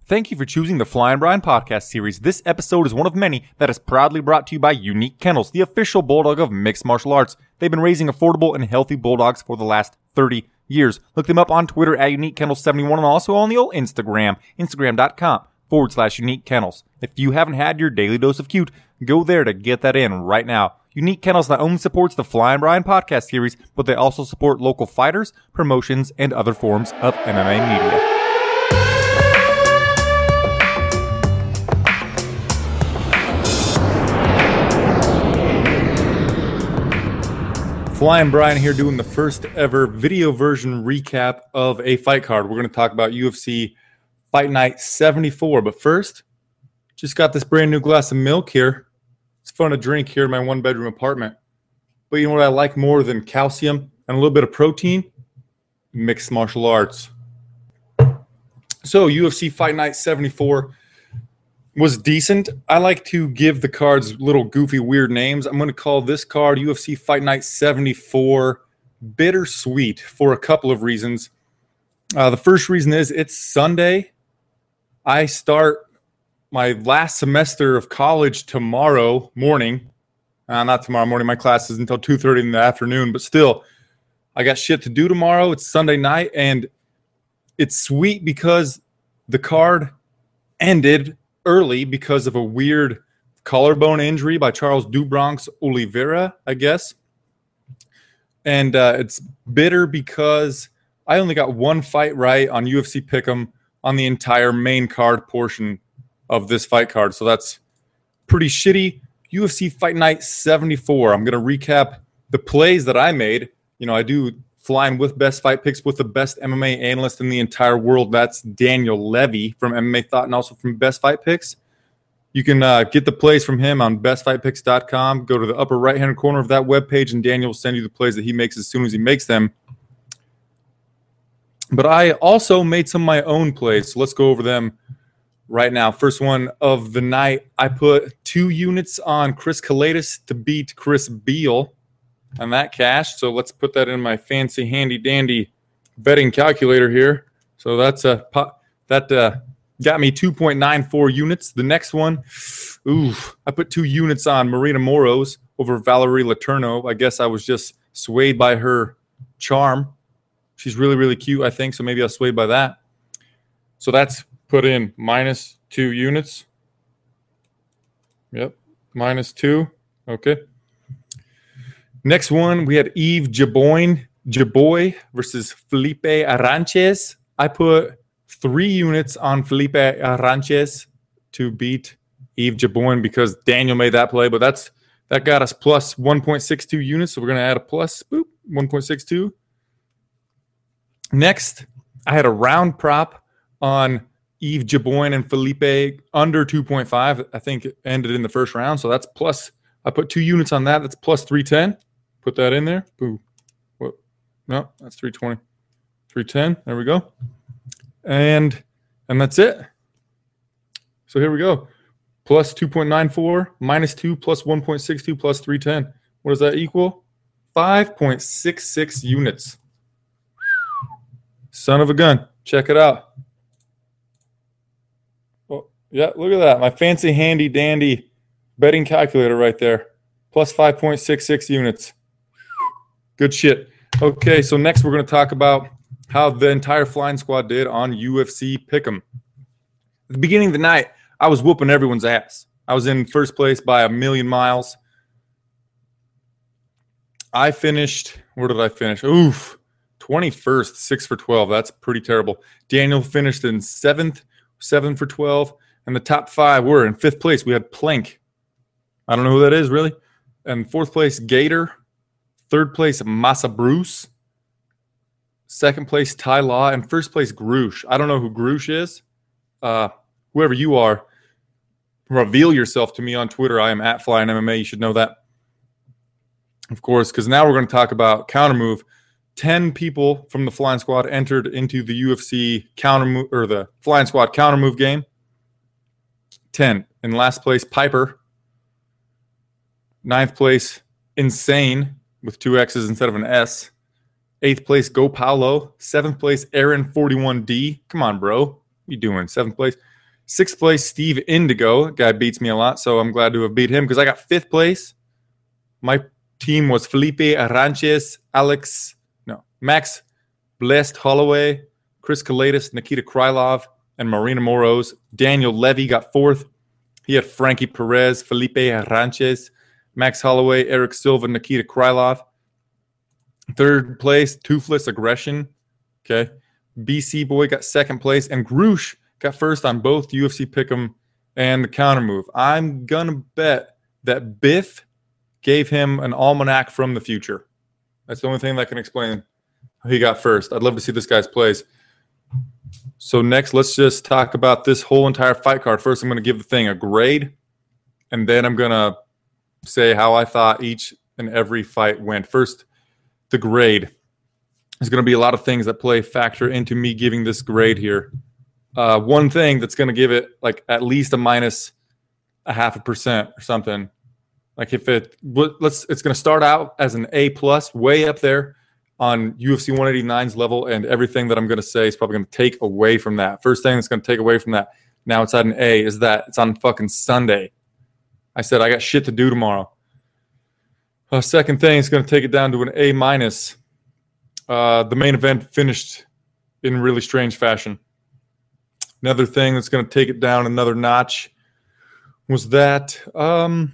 Thank you for choosing the Flying Brian podcast series. This episode is one of many that is proudly brought to you by Unique Kennels, the official bulldog of mixed martial arts. They've been raising affordable and healthy bulldogs for the last 30 years. Look them up on Twitter at Unique Kennels 71 and also on the old Instagram, instagram.com/Unique Kennels. If you haven't had your daily dose of cute, go there to get that in right now. Unique Kennels not only supports the Flying Brian podcast series, but they also support local fighters, promotions, and other forms of MMA media. Flying Brian here doing the first ever video version recap of a fight card. We're going to talk about UFC Fight Night 74. But first, just got this brand new glass of milk here. It's fun to drink here in my one-bedroom apartment. But you know what I like more than calcium and a little bit of protein? Mixed martial arts. So UFC Fight Night 74 was decent. I like to give the cards little goofy, weird names. I'm going to call this card UFC Fight Night 74 Bittersweet for a couple of reasons. The first reason is it's Sunday. I start my last semester of college tomorrow morning. Not tomorrow morning. My class is until 2:30 in the afternoon. But still, I got shit to do tomorrow. It's Sunday night. And it's sweet because the card ended early because of a weird collarbone injury by Charles do Bronx Oliveira, I guess. And it's bitter because I only got one fight right on UFC Pick'em on the entire main card portion of this fight card. So that's pretty shitty. UFC Fight Night 74. I'm going to recap the plays that I made. You know, I do Flying with Best Fight Picks with the best MMA analyst in the entire world. That's Daniel Levy from MMA Thought and also from Best Fight Picks. You can get the plays from him on bestfightpicks.com. Go to the upper right-hand corner of that webpage, and Daniel will send you the plays that he makes as soon as he makes them. But I also made some of my own plays, so let's go over them right now. First one of the night, I put 2 units on Chris Kalidas to beat Chris Beal. And that cash, so let's put that in my fancy handy dandy betting calculator here. So that's got me 2.94 units. The next one, I put 2 units on Marina Moros over Valerie Letourneau. I guess I was just swayed by her charm. She's really, really cute, I think, so maybe I was swayed by that. So that's put in minus 2 units. Yep, minus 2. Okay. Next one, we had Yves Jaboy versus Felipe Aranches. I put 3 units on Felipe Aranches to beat Yves Jaboy because Daniel made that play, but that got us plus 1.62 units, so we're going to add a plus, 1.62. Next, I had a round prop on Yves Jaboy and Felipe under 2.5. I think it ended in the first round, so that's plus. I put 2 units on that. That's plus 310. Put that in there. Boom. What? No, that's 320. 310. There we go. And that's it. So here we go. Plus 2.94, minus 2, plus 1.62, plus 310. What does that equal? 5.66 units. Son of a gun. Check it out. Oh, yeah, look at that. My fancy handy dandy betting calculator right there. Plus 5.66 units. Good shit. Okay, so next we're going to talk about how the entire Flying Squad did on UFC Pick'em. At the beginning of the night, I was whooping everyone's ass. I was in first place by a million miles. I finished, where did I finish? 21st, 6 for 12. That's pretty terrible. Daniel finished in 7th, 7 for 12. And the top 5 were in 5th place. We had Plank. I don't know who that is, really. And 4th place, Gator. 3rd place, Massa Bruce. 2nd place, Ty Law. And 1st place, Grush. I don't know who Grush is. Whoever you are, reveal yourself to me on Twitter. I am at Flying MMA. You should know that. Of course, because now we're going to talk about counter move. 10 people from the Flying Squad entered into the UFC counter move, or the Flying Squad counter move game. 10. In last place, Piper. 9th place, Insane, with 2 X's instead of an S. 8th place, Go Paulo. 7th place, Aaron41D. Come on, bro. What are you doing? 7th place. 6th place, Steve Indigo. Guy beats me a lot, so I'm glad to have beat him because I got 5th place. My team was Felipe Aranches, Max Blessed Holloway, Chris Kalidas, Nikita Krylov, and Marina Moros. Daniel Levy got 4th. He had Frankie Perez, Felipe Aranches, Max Holloway, Eric Silva, Nikita Krylov. 3rd place, Toothless Aggression. Okay. BC Boy got 2nd place, and Grush got 1st on both UFC Pick'em and the counter move. I'm going to bet that Biff gave him an almanac from the future. That's the only thing that can explain how he got 1st. I'd love to see this guy's plays. So next, let's just talk about this whole entire fight card. First, I'm going to give the thing a grade, and then I'm going to say how I thought each and every fight went. First, the grade. There's going to be a lot of things that factor into me giving this grade here. One thing that's going to give it like at least a minus 0.5% or something. Like if it's going to start out as an A+, way up there on UFC 189's level, and everything that I'm going to say is probably going to take away from that. First thing that's going to take away from that, now it's at an A, is that it's on fucking Sunday. I said I got shit to do tomorrow. Second thing is going to take it down to an A-. The main event finished in really strange fashion. Another thing that's going to take it down another notch was that I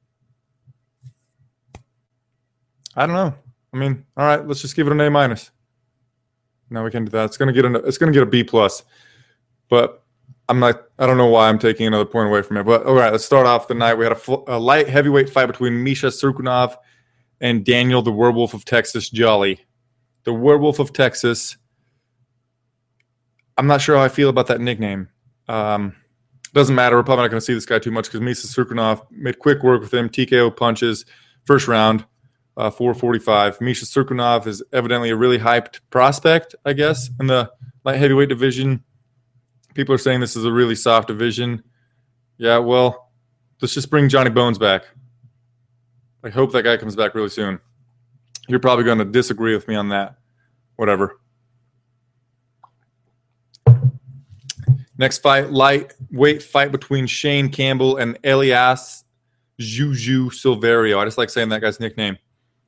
don't know. I mean, all right, let's just give it an A-. No, we can do that. It's going to get a B+. But I don't know why I'm taking another point away from it. But all right, let's start off the night. We had a light heavyweight fight between Misha Cirkunov and Daniel, the Werewolf of Texas, Jolly. The Werewolf of Texas. I'm not sure how I feel about that nickname. Doesn't matter. We're probably not going to see this guy too much because Misha Cirkunov made quick work with him. TKO punches, first round. 445. Misha Cirkunov is evidently a really hyped prospect, I guess, in the light heavyweight division. People are saying this is a really soft division. Yeah, well, let's just bring Johnny Bones back. I hope that guy comes back really soon. You're probably going to disagree with me on that. Whatever. Next fight, lightweight fight between Shane Campbell and Elias Juju Silverio. I just like saying that guy's nickname.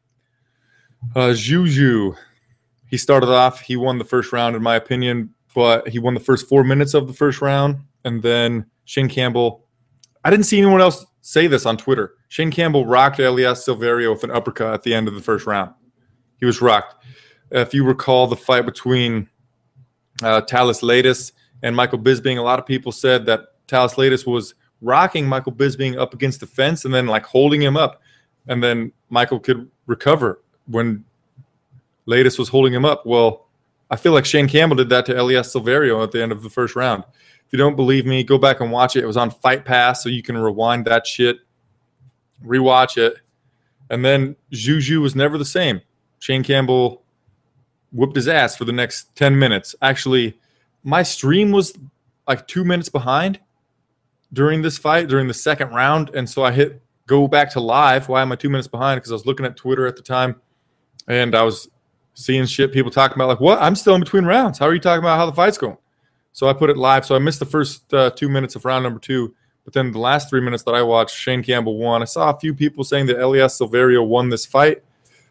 Juju, he started off, he won the first round in my opinion, but he won the first 4 minutes of the first round. And then Shane Campbell, I didn't see anyone else say this on Twitter. Shane Campbell rocked Elias Silverio with an uppercut at the end of the first round. He was rocked. If you recall the fight between Thales Leites and Michael Bisping, a lot of people said that Thales Leites was rocking Michael Bisping up against the fence and then like holding him up. And then Michael could recover when Leites was holding him up. Well, I feel like Shane Campbell did that to Elias Silverio at the end of the first round. If you don't believe me, go back and watch it. It was on Fight Pass, so you can rewind that shit, rewatch it. And then Juju was never the same. Shane Campbell whooped his ass for the next 10 minutes. Actually, my stream was like 2 minutes behind during this fight, during the second round. And so I hit go back to live. Why am I 2 minutes behind? Because I was looking at Twitter at the time, and I was seeing shit people talking about like, what? I'm still in between rounds. How are you talking about how the fight's going? So I put it live. So I missed the first 2 minutes of round number 2. But then the last 3 minutes that I watched, Shane Campbell won. I saw a few people saying that Elias Silverio won this fight.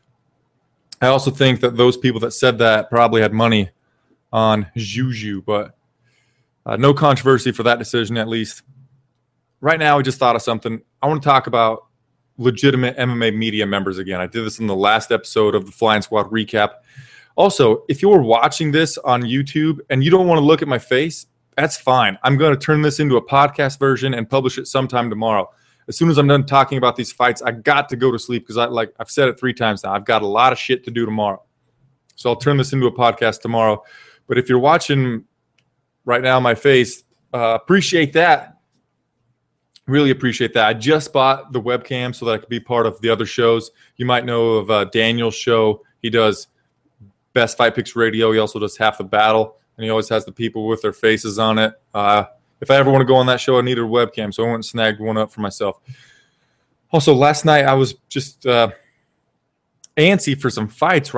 I also think that those people that said that probably had money on Juju, but no controversy for that decision, at least. Right now, I just thought of something. I want to talk about legitimate MMA media members again. I did this in the last episode of the Flying Squad recap. Also, if you're watching this on YouTube and you don't want to look at my face, that's fine. I'm going to turn this into a podcast version and publish it sometime tomorrow. As soon as I'm done talking about these fights, I got to go to sleep because I've said it 3 times now. I've got a lot of shit to do tomorrow. So I'll turn this into a podcast tomorrow. But if you're watching right now my face, appreciate that. Really appreciate that. I just bought the webcam so that I could be part of the other shows. You might know of Daniel's show. He does Best Fight Picks Radio. He also does Half the Battle, and he always has the people with their faces on it. If I ever want to go on that show, I needed a webcam, so I went and snagged one up for myself. Also, last night I was just antsy for some fights, right?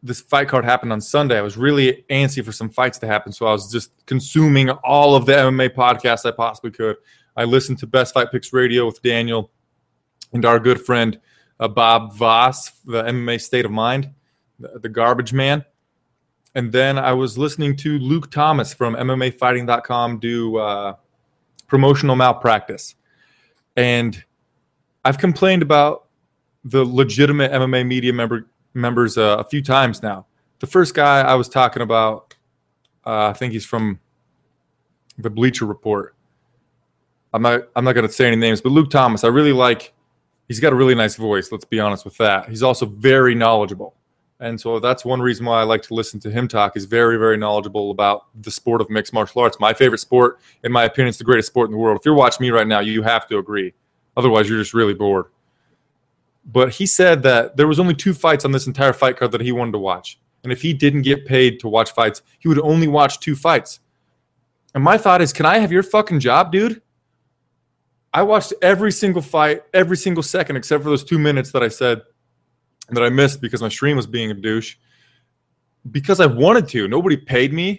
this fight card happened on Sunday. I was really antsy for some fights to happen, so I was just consuming all of the MMA podcasts I possibly could. I listened to Best Fight Picks Radio with Daniel and our good friend Bob Voss, the MMA State of Mind, the garbage man. And then I was listening to Luke Thomas from MMAfighting.com do promotional malpractice. And I've complained about the legitimate MMA media members a few times now. The first guy I was talking about, I think he's from the Bleacher Report. I'm not going to say any names, but Luke Thomas, I really like. He's got a really nice voice, let's be honest with that. He's also very knowledgeable. And so that's one reason why I like to listen to him talk. He's very, very knowledgeable about the sport of mixed martial arts. My favorite sport, in my opinion, is the greatest sport in the world. If you're watching me right now, you have to agree. Otherwise, you're just really bored. But he said that there was only 2 fights on this entire fight card that he wanted to watch. And if he didn't get paid to watch fights, he would only watch 2 fights. And my thought is, can I have your fucking job, dude? I watched every single fight, every single second, except for those 2 minutes that I said that I missed because my stream was being a douche. Because I wanted to. Nobody paid me.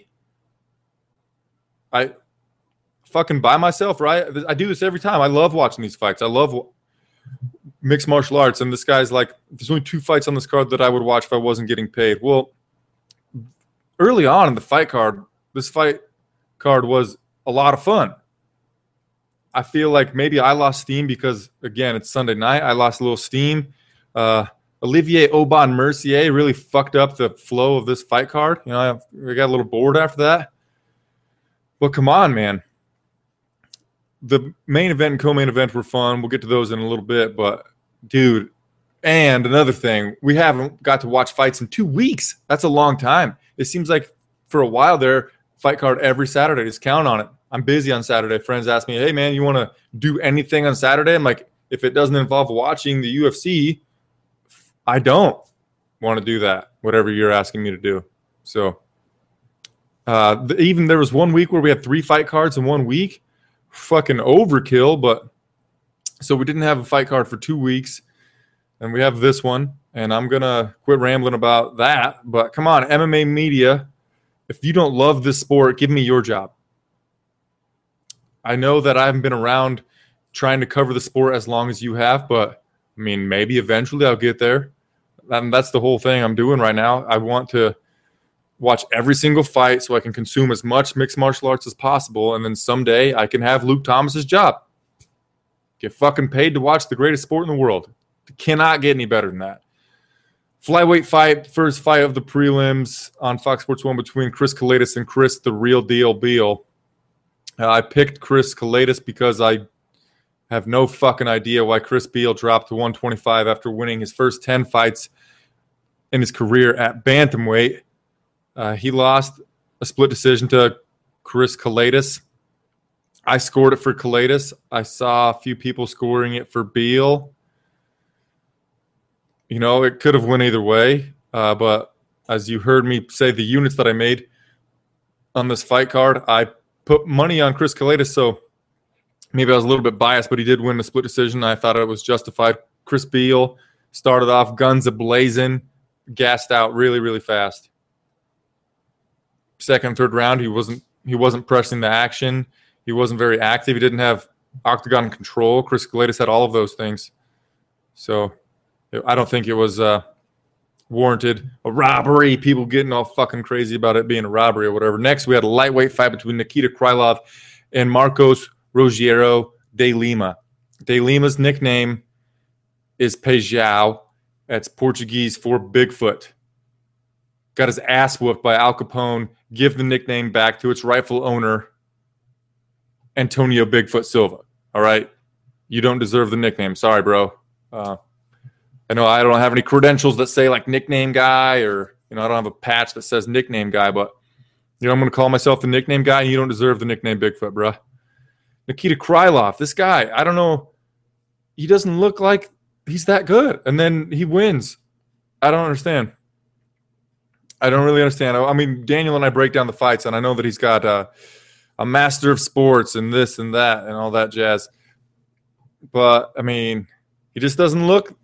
I fucking by myself, right? I do this every time. I love watching these fights. I love mixed martial arts. And this guy's like, there's only 2 fights on this card that I would watch if I wasn't getting paid. Well, early on in the fight card, this fight card was a lot of fun. I feel like maybe I lost steam because, again, it's Sunday night. I lost a little steam. Olivier Aubin-Mercier really fucked up the flow of this fight card. You know, I got a little bored after that. But come on, man. The main event and co-main event were fun. We'll get to those in a little bit. But, dude, and another thing, we haven't got to watch fights in 2 weeks. That's a long time. It seems like for a while there, fight card every Saturday. Just count on it. I'm busy on Saturday. Friends ask me, hey, man, you want to do anything on Saturday? I'm like, if it doesn't involve watching the UFC, I don't want to do that, whatever you're asking me to do. So even there was 1 week where we had 3 fight cards in 1 week. Fucking overkill. But so we didn't have a fight card for 2 weeks. And we have this one. And I'm going to quit rambling about that. But come on, MMA media, if you don't love this sport, give me your job. I know that I haven't been around trying to cover the sport as long as you have, but, I mean, maybe eventually I'll get there. And that's the whole thing I'm doing right now. I want to watch every single fight so I can consume as much mixed martial arts as possible, and then someday I can have Luke Thomas's job. Get fucking paid to watch the greatest sport in the world. Cannot get any better than that. Flyweight fight, first fight of the prelims on Fox Sports 1 between Chris Kalaitis and Chris the Real Deal Beal. I picked Chris Kalaitis because I have no fucking idea why Chris Beal dropped to 125 after winning his first 10 fights in his career at bantamweight. He lost a split decision to Chris Kalaitis. I scored it for Kalaitis. I saw a few people scoring it for Beal. You know, it could have went either way. But as you heard me say, the units that I made on this fight card, I put money on Chris Kalaitis, so maybe I was a little bit biased, but he did win the split decision. I thought it was justified. Chris Beal started off guns a-blazing, gassed out really, really fast. Second, third round, he wasn't pressing the action. He wasn't very active. He didn't have octagon control. Chris Kalaitis had all of those things. So I don't think it was warranted. A robbery, people getting all fucking crazy about it being a robbery or whatever. Next, we had a lightweight fight between Nikita Krylov and Marcos Rogério de Lima. De Lima's nickname is Pejao. That's Portuguese for Bigfoot. Got his ass whooped by Al Capone. Give the nickname back to its rightful owner, Antonio Bigfoot Silva. All right? You don't deserve the nickname. Sorry, bro. I know I don't have any credentials that say like nickname guy, or, you know, I don't have a patch that says nickname guy, but, you know, I'm going to call myself the nickname guy, and you don't deserve the nickname Bigfoot, bro. Nikita Krylov, this guy, I don't know. He doesn't look like he's that good. And then he wins. I don't understand. I don't really understand. I mean, Daniel and I break down the fights, and I know that he's got a master of sports and this and that and all that jazz. But, I mean, he just doesn't look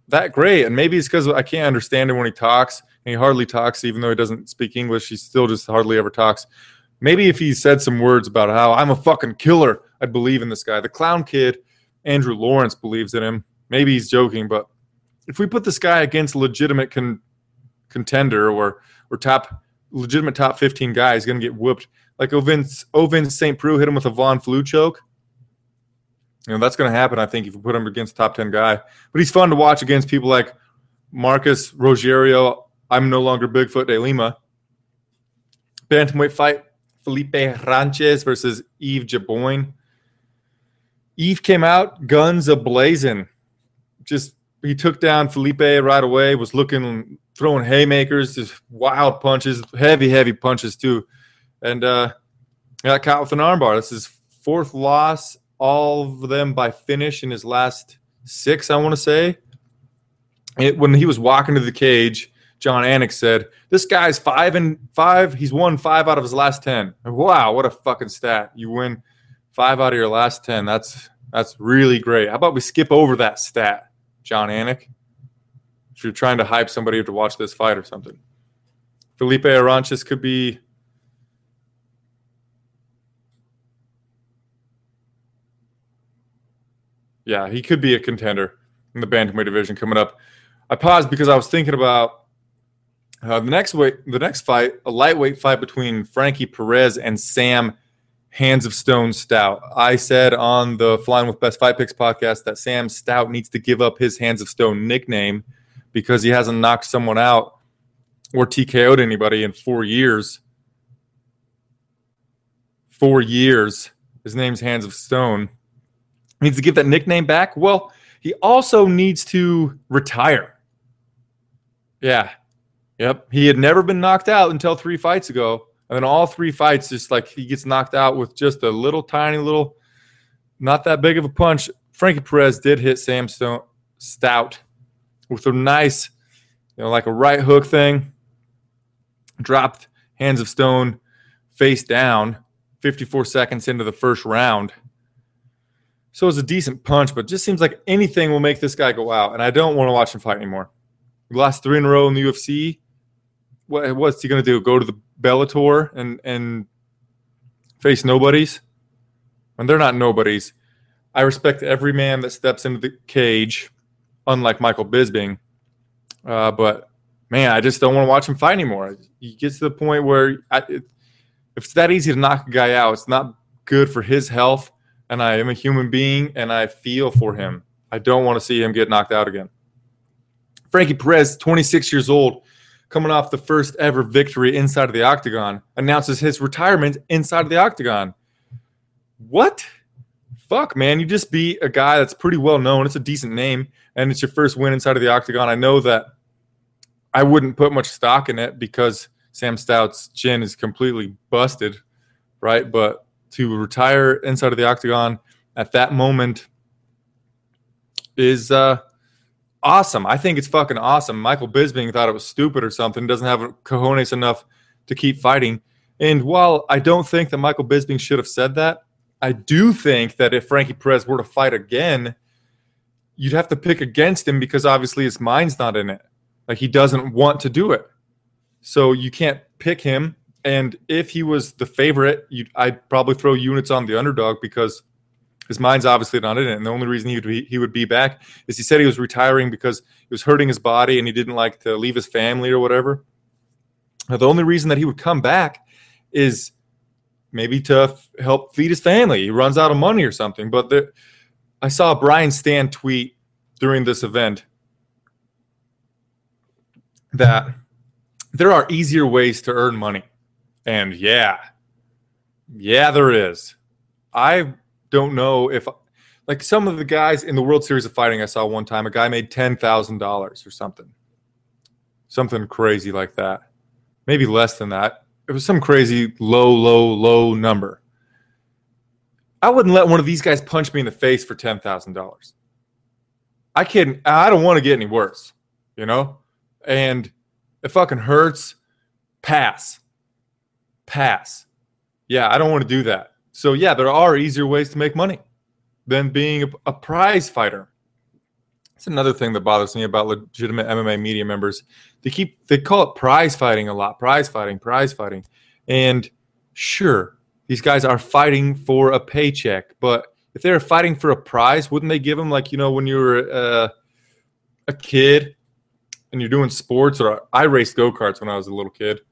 that great. And maybe it's because I can't understand him when he talks, and he hardly talks, even though he doesn't speak English. He still just hardly ever talks. Maybe if he said some words about how I'm a fucking killer, I'd believe in this guy. The clown kid, Andrew Lawrence, believes in him. Maybe he's joking, but if we put this guy against a legitimate contender or legitimate top 15 guy, he's going to get whooped. Like Ovin St. Preux hit him with a Von Flue choke. That's going to happen, I think, if you put him against a top 10 guy. But he's fun to watch against people like Marcus Rogerio. I'm no longer Bigfoot de Lima. Bantamweight fight, Felipe Ranches versus Yves Jaboyne. Yves came out guns a-blazing. He took down Felipe right away, was throwing haymakers, just wild punches, heavy punches too. And got caught with an armbar. This is his fourth loss, all of them by finish in his last 6, I want to say. When he was walking to the cage, John Anik said, "This guy's 5-5. He's won 5 out of his last 10." Wow, what a fucking stat. You win 5 out of your last 10. That's really great. How about we skip over that stat, John Anik? If you're trying to hype somebody to watch this fight or something. Felipe Aranches could be... Yeah, he could be a contender in the bantamweight division coming up. I paused because I was thinking about the next fight, a lightweight fight between Frankie Perez and Sam Hands of Stone Stout. I said on the Flying with Best Fight Picks podcast that Sam Stout needs to give up his Hands of Stone nickname because he hasn't knocked someone out or TKO'd anybody in 4 years. 4 years. His name's Hands of Stone. He needs to give that nickname back. Well, he also needs to retire. Yeah. Yep. He had never been knocked out until 3 fights ago. And then all 3 fights, just like he gets knocked out with just a tiny little, not that big of a punch. Frankie Perez did hit Sam Stout with a nice, like a right hook thing. Dropped Hands of Stone face down 54 seconds into the first round. So it was a decent punch, but it just seems like anything will make this guy go out. And I don't want to watch him fight anymore. He lost 3 in a row in the UFC. What's he going to do? Go to the Bellator and face nobodies? And they're not nobodies. I respect every man that steps into the cage, unlike Michael Bisping. But, man, I just don't want to watch him fight anymore. He gets to the point where if it's that easy to knock a guy out, it's not good for his health. And I am a human being, and I feel for him. I don't want to see him get knocked out again. Frankie Perez, 26 years old, coming off the first ever victory inside of the octagon, announces his retirement inside of the octagon. What? Fuck, man. You just beat a guy that's pretty well known. It's a decent name, and it's your first win inside of the octagon. I know that I wouldn't put much stock in it because Sam Stout's chin is completely busted, right? But to retire inside of the octagon at that moment is awesome. I think it's fucking awesome. Michael Bisping thought it was stupid or something, doesn't have cojones enough to keep fighting. And while I don't think that Michael Bisping should have said that, I do think that if Frankie Perez were to fight again, you'd have to pick against him because obviously his mind's not in it. Like, he doesn't want to do it. So you can't pick him. And if he was the favorite, I'd probably throw units on the underdog because his mind's obviously not in it. And the only reason he would be back is he said he was retiring because he was hurting his body and he didn't like to leave his family or whatever. Now, the only reason that he would come back is maybe to help feed his family. He runs out of money or something. But I saw Brian Stan tweet during this event that there are easier ways to earn money. And yeah, there is. I don't know if, like, some of the guys in the World Series of Fighting I saw one time, a guy made $10,000 or something crazy like that. Maybe less than that. It was some crazy low number. I wouldn't let one of these guys punch me in the face for $10,000. I don't want to get any worse, and it fucking hurts. Pass. Yeah, I don't want to do that. So, yeah, there are easier ways to make money than being a prize fighter. It's another thing that bothers me about legitimate MMA media members. They call it prize fighting a lot. Prize fighting. And sure, these guys are fighting for a paycheck, but if they were fighting for a prize, wouldn't they give them, like, when you were a kid and you're doing sports, or I raced go-karts when I was a little kid.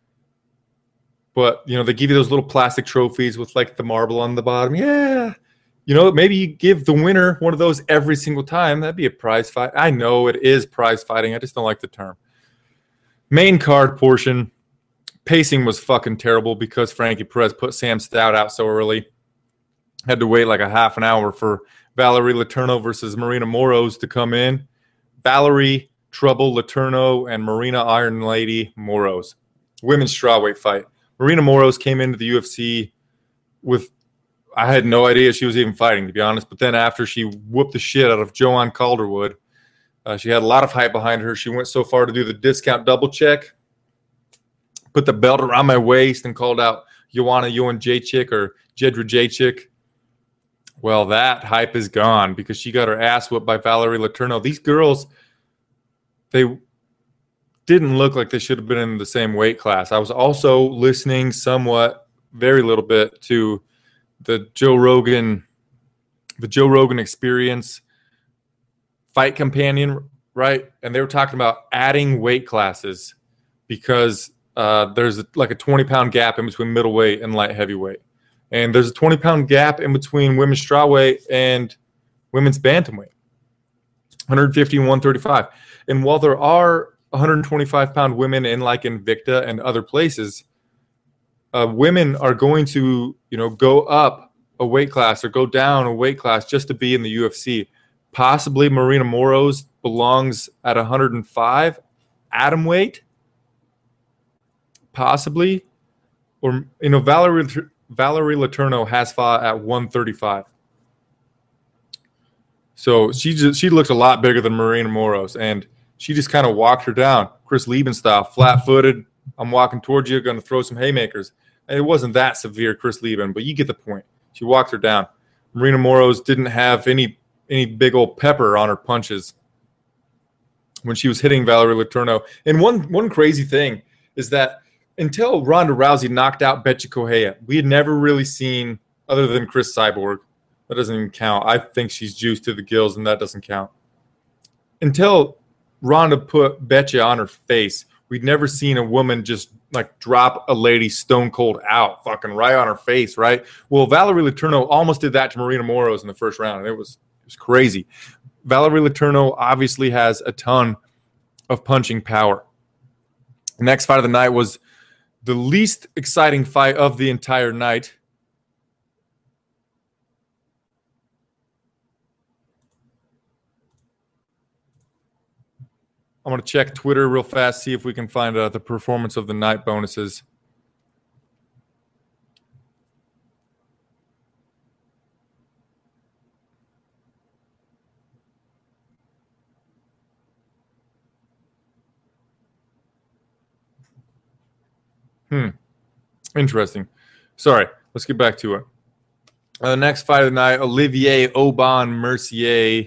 But, they give you those little plastic trophies with, like, the marble on the bottom. Yeah. Maybe you give the winner one of those every single time. That'd be a prize fight. I know it is prize fighting. I just don't like the term. Main card portion. Pacing was fucking terrible because Frankie Perez put Sam Stout out so early. Had to wait like a half an hour for Valerie Letourneau versus Marina Moros to come in. Valerie, Trouble, Letourneau, and Marina Iron Lady Moros. Women's strawweight fight. Marina Moros came into the UFC with, I had no idea she was even fighting, to be honest. But then after she whooped the shit out of Joanne Calderwood, she had a lot of hype behind her. She went so far to do the discount double check, put the belt around my waist, and called out Joanna Jędrzejczyk or Jedra Jędrzejczyk. Well, that hype is gone because she got her ass whipped by Valerie Letourneau. These girls, they didn't look like they should have been in the same weight class. I was also listening somewhat, very little bit, to the Joe Rogan Experience Fight Companion, right? And they were talking about adding weight classes because there's like a 20-pound gap in between middleweight and light heavyweight. And there's a 20-pound gap in between women's strawweight and women's bantamweight, 150 and 135. And while there are 125-pound women in like Invicta and other places, women are going to, go up a weight class or go down a weight class just to be in the UFC. Possibly Marina Moros belongs at 105 atom weight. Possibly. Or, Valerie Letourneau has fought at 135. So she looked a lot bigger than Marina Moros, and she just kind of walked her down, Chris Lieben style, flat-footed. I'm walking towards you, going to throw some haymakers. And it wasn't that severe, Chris Lieben, but you get the point. She walked her down. Marina Moros didn't have any big old pepper on her punches when she was hitting Valerie Letourneau. And one crazy thing is that until Ronda Rousey knocked out Bethe Correia, we had never really seen, other than Chris Cyborg, that doesn't even count. I think she's juiced to the gills, and that doesn't count. Until Ronda put Bethe on her face, we'd never seen a woman just like drop a lady stone cold out, fucking right on her face, right? Well, Valerie Letourneau almost did that to Marina Moros in the first round, and it was crazy. Valerie Letourneau obviously has a ton of punching power. The next fight of the night was the least exciting fight of the entire night. I'm going to check Twitter real fast, see if we can find the performance of the night bonuses. Interesting. Sorry, let's get back to it. The next fight of the night, Olivier Aubin-Mercier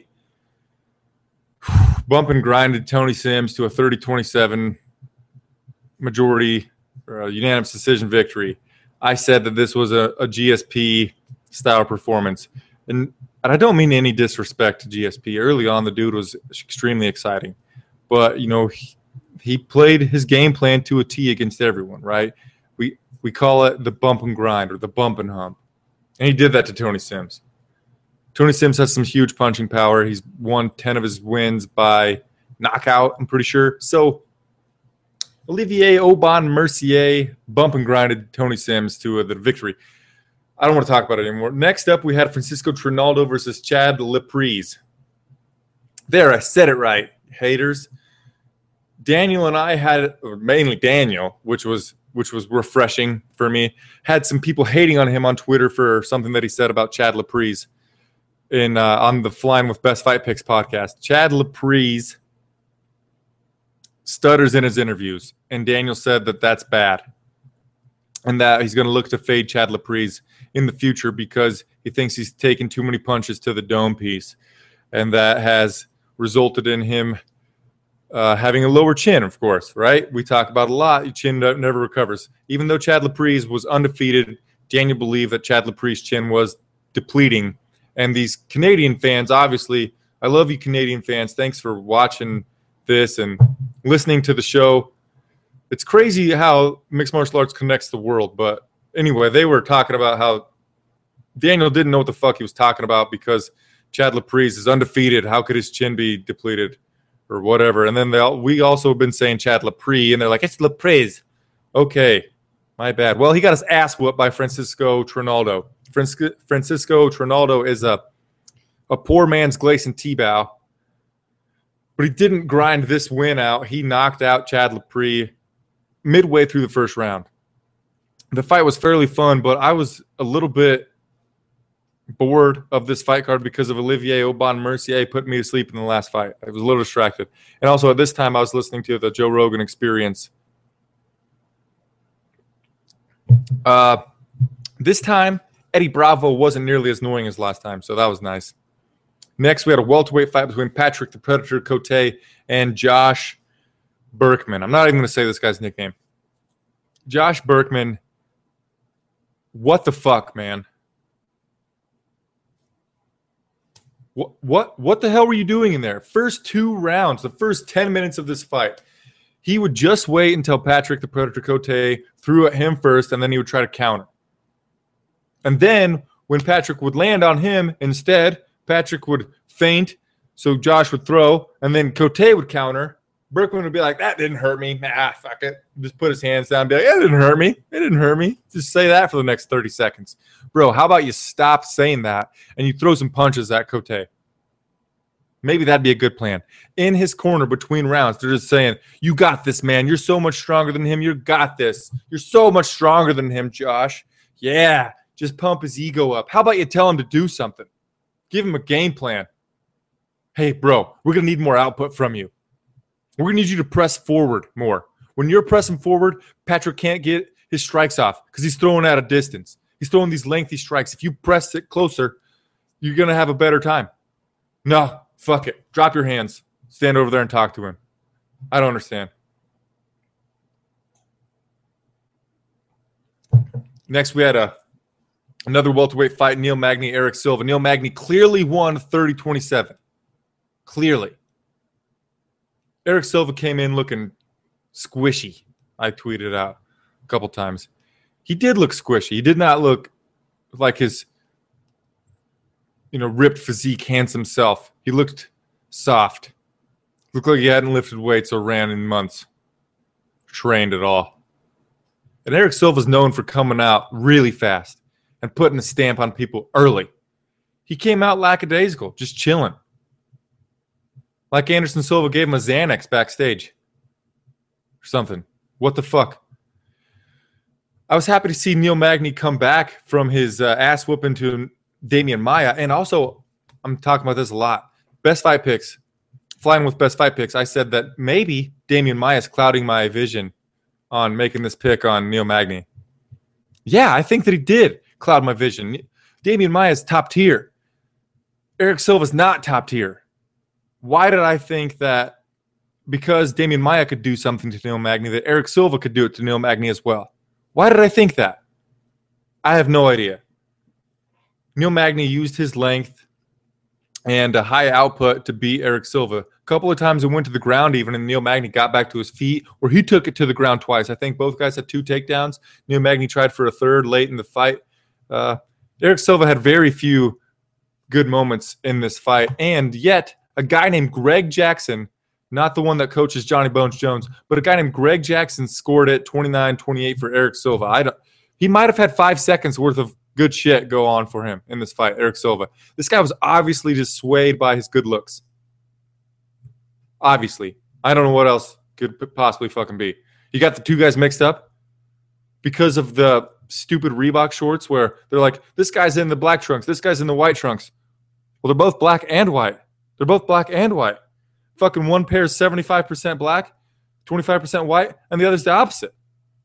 bump and grinded Tony Sims to a 30-27 majority or unanimous decision victory. I said that this was a GSP style performance, and I don't mean any disrespect to GSP. Early on, the dude was extremely exciting, but he played his game plan to a T against everyone, right? We call it the bump and grind or the bump and hump. And he did that to Tony Sims. Tony Sims has some huge punching power. He's won 10 of his wins by knockout, I'm pretty sure. So Olivier Aubin-Mercier bump and grinded Tony Sims to the victory. I don't want to talk about it anymore. Next up, we had Francisco Trinaldo versus Chad Laprise. There, I said it right, haters. Daniel and I had, or mainly Daniel, which was refreshing for me, had some people hating on him on Twitter for something that he said about Chad Laprise on the Flying with Best Fight Picks podcast. Chad Laprise stutters in his interviews, and Daniel said that that's bad and that he's going to look to fade Chad Laprise in the future because he thinks he's taken too many punches to the dome piece, and that has resulted in him having a lower chin, of course, right? We talk about a lot. Your chin never recovers. Even though Chad Laprise was undefeated, Daniel believed that Chad Laprise's chin was depleting. And these Canadian fans, obviously, I love you Canadian fans. Thanks for watching this and listening to the show. It's crazy how mixed martial arts connects the world. But anyway, they were talking about how Daniel didn't know what the fuck he was talking about because Chad Laprise is undefeated. How could his chin be depleted or whatever? And then we also have been saying Chad Laprise, and they're like, it's Laprise. Okay, my bad. Well, he got his ass whooped by Francisco Trinaldo. Francisco Trinaldo is a poor man's Gleison Tibau, but he didn't grind this win out. He knocked out Chad Laprise midway through the first round. The fight was fairly fun, but I was a little bit bored of this fight card because of Olivier Aubin-Mercier put me to sleep in the last fight. I was a little distracted. And also at this time I was listening to the Joe Rogan Experience. This time, Eddie Bravo wasn't nearly as annoying as last time, so that was nice. Next, we had a welterweight fight between Patrick the Predator Cote and Josh Berkman. I'm not even going to say this guy's nickname. Josh Berkman, what the fuck, man? What the hell were you doing in there? First 2 rounds, the first 10 minutes of this fight, he would just wait until Patrick the Predator Cote threw at him first, and then he would try to counter. And then when Patrick would land on him, instead, Patrick would feint, so Josh would throw, and then Cote would counter. Berkman would be like, that didn't hurt me. Fuck it. Just put his hands down and be like, it didn't hurt me. It didn't hurt me. Just say that for the next 30 seconds. Bro, how about you stop saying that and you throw some punches at Cote? Maybe that'd be a good plan. In his corner between rounds, they're just saying, you got this, man. You're so much stronger than him. You got this. You're so much stronger than him, Josh. Yeah, just pump his ego up. How about you tell him to do something? Give him a game plan. Hey, bro, we're going to need more output from you. We're going to need you to press forward more. When you're pressing forward, Patrick can't get his strikes off because he's throwing at a distance. He's throwing these lengthy strikes. If you press it closer, you're going to have a better time. No, fuck it. Drop your hands. Stand over there and talk to him. I don't understand. Next, we had another welterweight fight, Neil Magny, Eric Silva. Neil Magny clearly won 30-27. Clearly. Eric Silva came in looking squishy. I tweeted out a couple times. He did look squishy. He did not look like his, ripped physique, handsome self. He looked soft. Looked like he hadn't lifted weights or ran in months. Trained at all. And Eric Silva's known for coming out really fast and putting a stamp on people early. He came out lackadaisical, just chilling. Like Anderson Silva gave him a Xanax backstage. Or something. What the fuck? I was happy to see Neil Magny come back from his ass whooping to Damian Maia. And also, I'm talking about this a lot. Best fight picks. Flying with best fight picks. I said that maybe Damian Maia is clouding my vision on making this pick on Neil Magny. Yeah, I think that he did cloud my vision. Damian Maia is top tier. Eric Silva's not top tier. Why did I think that because Damian Maia could do something to Neil Magny, that Eric Silva could do it to Neil Magny as well? Why did I think that? I have no idea. Neil Magny used his length and a high output to beat Eric Silva. A couple of times it went to the ground even, and Neil Magny got back to his feet, or he took it to the ground twice. I think both guys had 2 takedowns. Neil Magny tried for a third late in the fight. Eric Silva had very few good moments in this fight, and yet a guy named Greg Jackson, not the one that coaches Johnny Bones Jones, but a guy named Greg Jackson scored it 29-28 for Eric Silva. He might have had 5 seconds worth of good shit go on for him in this fight, Eric Silva. This guy was obviously just swayed by his good looks. Obviously. I don't know what else could possibly fucking be. You got the 2 guys mixed up because of the stupid Reebok shorts where they're like, this guy's in the black trunks, this guy's in the white trunks. Well, they're both black and white. They're both black and white. Fucking one pair is 75% black, 25% white, and the other's the opposite.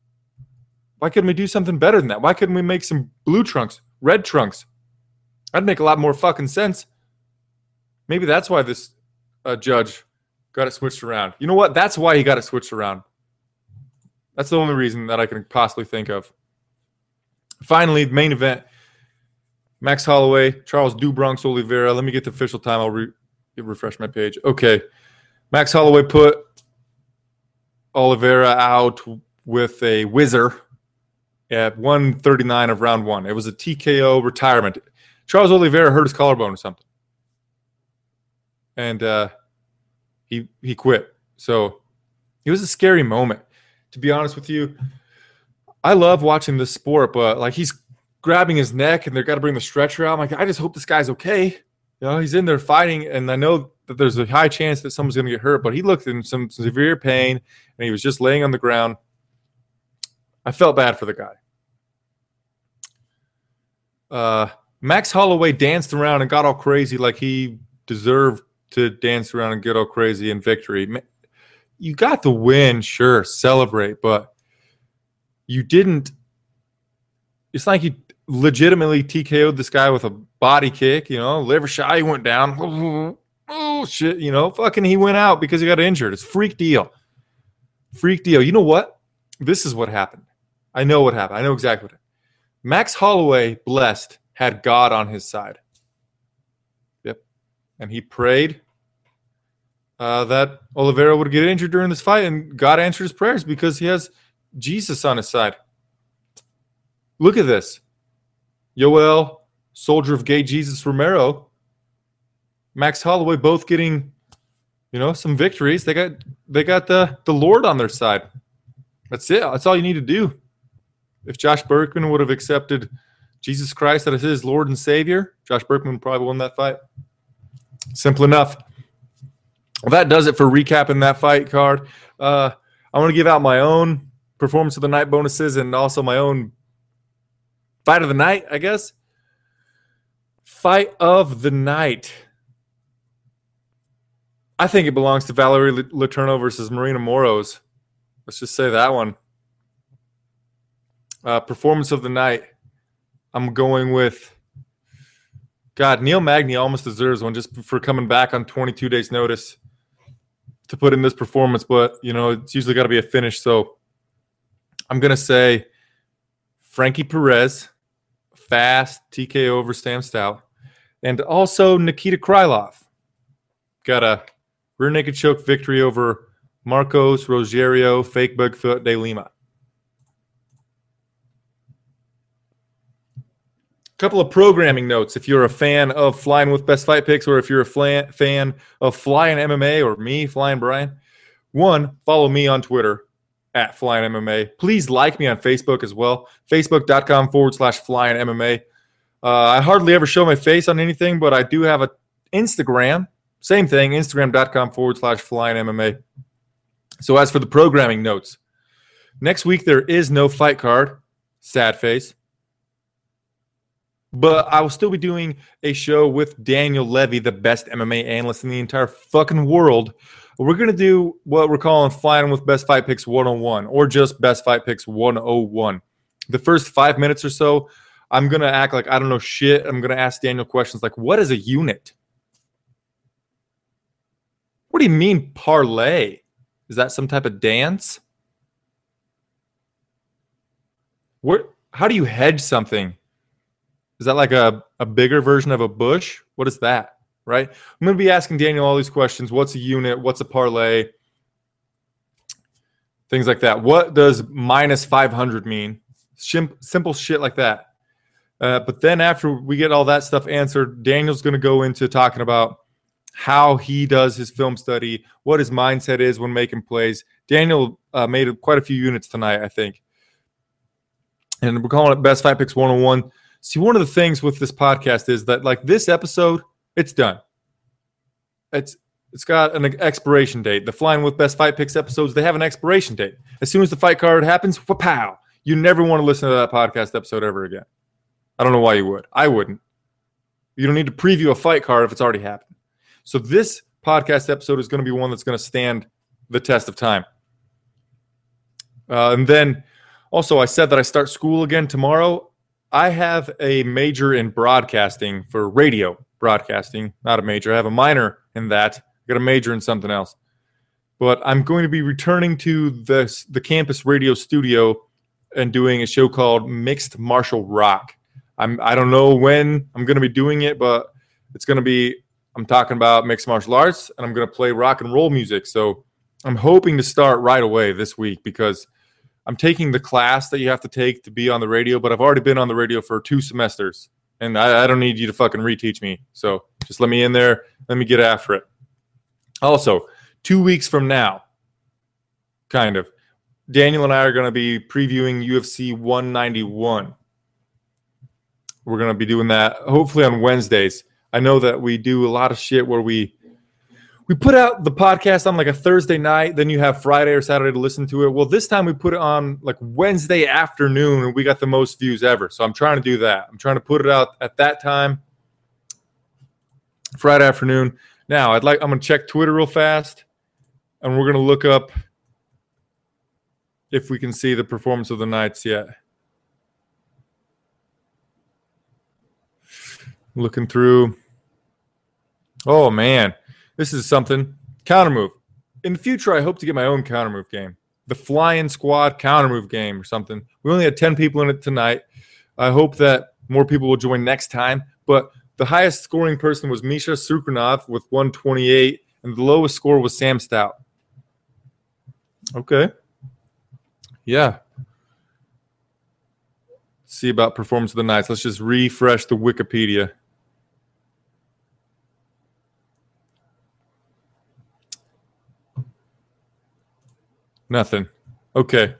Why couldn't we do something better than that? Why couldn't we make some blue trunks, red trunks? That'd make a lot more fucking sense. Maybe that's why this judge got it switched around. You know what? That's why he got it switched around. That's the only reason that I can possibly think of. Finally, the main event. Max Holloway, Charles do Bronx Oliveira. Let me get the official time. I'll refresh my page. Okay. Max Holloway put Oliveira out with a whizzer at 1:39 of round one. It was a TKO retirement. Charles Oliveira hurt his collarbone or something. And he quit. So it was a scary moment. To be honest with you, I love watching this sport, but like he's grabbing his neck and they've got to bring the stretcher out. I'm like, I just hope this guy's okay. You know, he's in there fighting, and I know that there's a high chance that someone's going to get hurt, but he looked in some severe pain, and he was just laying on the ground. I felt bad for the guy. Max Holloway danced around and got all crazy like he deserved to dance around and get all crazy in victory. You got the win, sure, celebrate, but you didn't. It's like you legitimately TKO'd this guy with a body kick, you know, liver shot, he went down. Oh, shit, you know, fucking he went out because he got injured. It's a freak deal. Freak deal. You know what? This is what happened. I know what happened. I know exactly what happened. Max Holloway, blessed, had God on his side. Yep. And he prayed that Oliveira would get injured during this fight, and God answered his prayers because he has Jesus on his side. Look at this. Yoel, soldier of gay Jesus Romero, Max Holloway, both getting, you know, some victories. They got the Lord on their side. That's it. That's all you need to do. If Josh Berkman would have accepted Jesus Christ as his Lord and Savior, Josh Berkman probably won that fight. Simple enough. Well, that does it for recapping that fight card. I want to give out my own performance of the night bonuses and also my own fight of the night, I guess. Fight of the night. I think it belongs to Valerie Letourneau versus Marina Moros. Let's just say that one. Performance of the night. I'm going with, God, Neil Magny almost deserves one just for coming back on 22 days' notice to put in this performance. But, you know, it's usually got to be a finish. So I'm going to say Frankie Perez, fast TKO over Sam Stout. And also Nikita Krylov. Got a rear naked choke victory over Marcos Rogerio, fake Bigfoot de Lima. Couple of programming notes if you're a fan of Flying with Best Fight Picks, or if you're a fan of Flying MMA, or me, Flying Brian. One, follow me on Twitter at Flying MMA. Please like me on Facebook as well. Facebook.com/Flying MMA. I hardly ever show my face on anything, but I do have an Instagram. Same thing, Instagram.com/Flying MMA. So as for the programming notes, next week there is no fight card. Sad face. But I will still be doing a show with Daniel Levy, the best MMA analyst in the entire fucking world. We're going to do what we're calling Flying with Best Fight Picks 101, or just Best Fight Picks 101. The first 5 minutes or so, I'm going to act like I don't know shit. I'm going to ask Daniel questions like, what is a unit? What do you mean parlay? Is that some type of dance? How do you hedge something? Is that like a bigger version of a bush? What is that, right? I'm going to be asking Daniel all these questions. What's a unit? What's a parlay? Things like that. What does minus 500 mean? Simple shit like that. But then after we get all that stuff answered, Daniel's going to go into talking about how he does his film study, what his mindset is when making plays. Daniel made quite a few units tonight, I think. And we're calling it Best Fight Picks 101. See, one of the things with this podcast is that, like, this episode, it's done. It's got an expiration date. The Flying with Best Fight Picks episodes, they have an expiration date. As soon as the fight card happens, pow! You never want to listen to that podcast episode ever again. I don't know why you would. I wouldn't. You don't need to preview a fight card if it's already happened. So this podcast episode is going to be one that's going to stand the test of time. And then, also, I said that I start school again tomorrow. I have a major in broadcasting for radio broadcasting, not a major. I have a minor in that. got to major in something else. But I'm going to be returning to the campus radio studio and doing a show called Mixed Martial Rock. I don't know when I'm going to be doing it, but it's going to be, I'm talking about mixed martial arts, and I'm going to play rock and roll music. So I'm hoping to start right away this week because I'm taking the class that you have to take to be on the radio, but I've already been on the radio for 2 semesters, and I don't need you to fucking reteach me. So just let me in there. Let me get after it. Also, 2 weeks from now, kind of, Daniel and I are going to be previewing UFC 191. We're going to be doing that hopefully on Wednesdays. I know that we do a lot of shit where we put out the podcast on like a Thursday night, then you have Friday or Saturday to listen to it. Well, this time we put it on like Wednesday afternoon, and we got the most views ever. So I'm trying to do that. I'm trying to put it out at that time, Friday afternoon. Now, I'm going to check Twitter real fast, and we're going to look up if we can see the performance of the nights yet. Looking through. Oh, man. This is something. Counter move. In the future, I hope to get my own counter move game. The Flying Squad counter move game or something. We only had 10 people in it tonight. I hope that more people will join next time. But the highest scoring person was Misha Sukranov with 128, and the lowest score was Sam Stout. Okay. Yeah. Let's see about performance of the nights. Let's just refresh the Wikipedia. Nothing. Okay.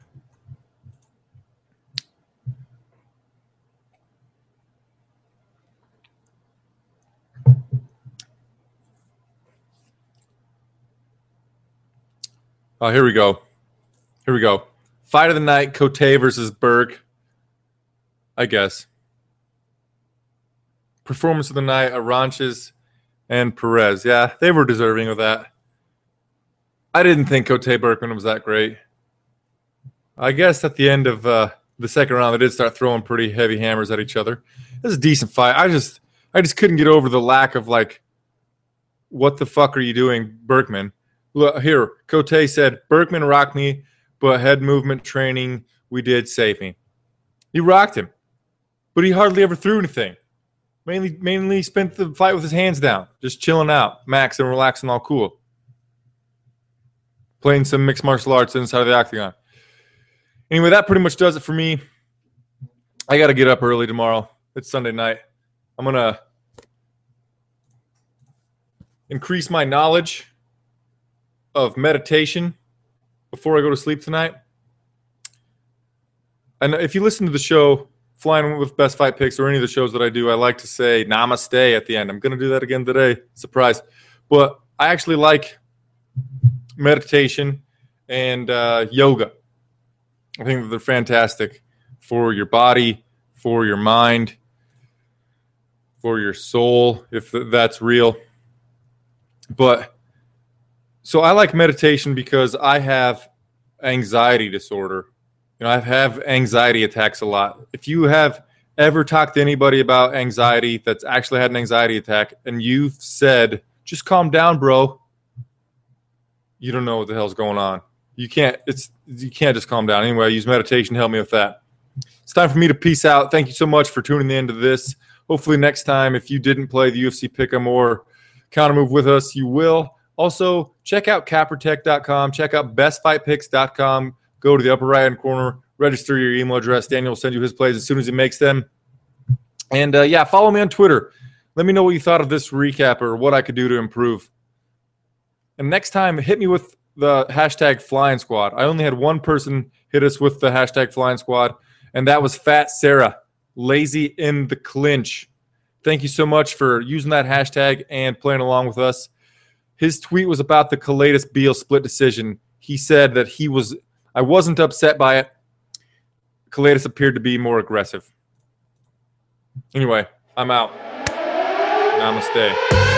Oh, here we go. Here we go. Fight of the night, Cote versus Berg. I guess. Performance of the night, Aranches and Perez. Yeah, they were deserving of that. I didn't think Cote Berkman was that great. I guess at the end of the second round, they did start throwing pretty heavy hammers at each other. It was a decent fight. I just couldn't get over the lack of, like, what the fuck are you doing, Berkman? Look, here, Cote said, Berkman rocked me, but head movement training we did saved me. He rocked him, but he hardly ever threw anything. Mainly spent the fight with his hands down, just chilling out, maxing, relaxing, all cool. Playing some mixed martial arts inside of the octagon. Anyway, that pretty much does it for me. I got to get up early tomorrow. It's Sunday night. I'm going to increase my knowledge of meditation before I go to sleep tonight. And if you listen to the show, Flying with Best Fight Picks, or any of the shows that I do, I like to say namaste at the end. I'm going to do that again today. Surprise. But I actually like meditation and yoga. I think that they're fantastic for your body, for your mind, for your soul, if that's real. But so I like meditation because I have anxiety disorder. You know, I have anxiety attacks a lot. If you have ever talked to anybody about anxiety that's actually had an anxiety attack and you've said, just calm down, bro, you don't know what the hell's going on. You can't just calm down. Anyway, I use meditation to help me with that. It's time for me to peace out. Thank you so much for tuning in to this. Hopefully next time, if you didn't play the UFC Pick'em or Counter Move with us, you will. Also, check out Caprotech.com. Check out BestFightPicks.com. Go to the upper right-hand corner. Register your email address. Daniel will send you his plays as soon as he makes them. And, follow me on Twitter. Let me know what you thought of this recap or what I could do to improve. And next time, hit me with the hashtag Flying Squad. I only had one person hit us with the hashtag Flying Squad, and that was Fat Sarah, lazy in the clinch. Thank you so much for using that hashtag and playing along with us. His tweet was about the Kalidas Beal split decision. He said that I wasn't upset by it. Kalidas appeared to be more aggressive. Anyway, I'm out. Namaste.